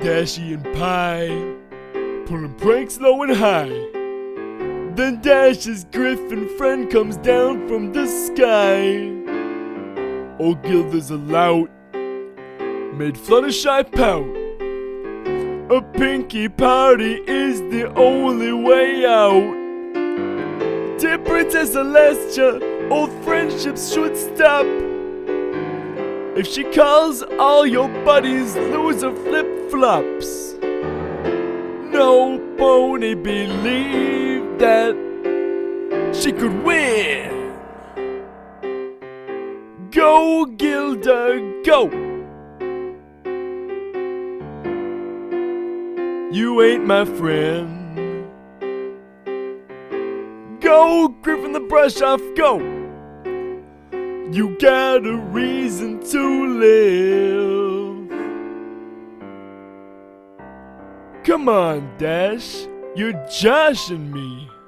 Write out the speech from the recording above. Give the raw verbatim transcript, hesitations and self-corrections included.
Cashy and Pie, pulling pranks low and high. Then Dash's Griffin friend comes down from the sky. Old Gilda's a lout, made Fluttershy pout. A pinky party is the only way out. Dear Princess Celestia, old friendships should stop. If she calls all your buddies loser flip-flops, no pony believed that she could win. Go, Gilda, go! You ain't my friend. Go, Griffin the brush off, go! You got a reason to live. Come on, Dash, you're joshing me.